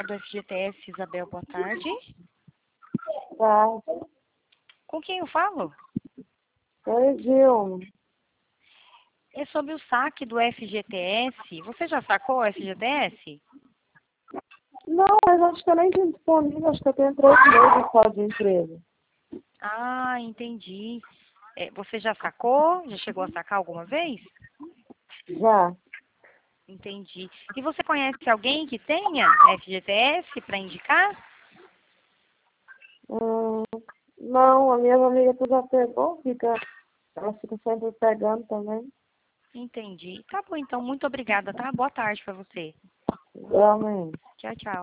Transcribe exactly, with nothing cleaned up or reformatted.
lá do F G T S, Isabel, boa tarde. Tarde. Com quem eu falo? Oi, Dilma. É sobre o saque do F G T S. Você já sacou o F G T S? Não, mas acho que eu nem tenho disponível, acho que eu tenho três meses só de empresa. Ah, entendi. É, você já sacou? Já chegou a sacar alguma vez? Já. Entendi. E você conhece alguém que tenha F G T S para indicar? Hum, não, a minha amiga tu já pegou, fica, ela fica sempre pegando também. Entendi. Tá bom, então. Muito obrigada, tá? Boa tarde para você. Igualmente. Tchau, tchau.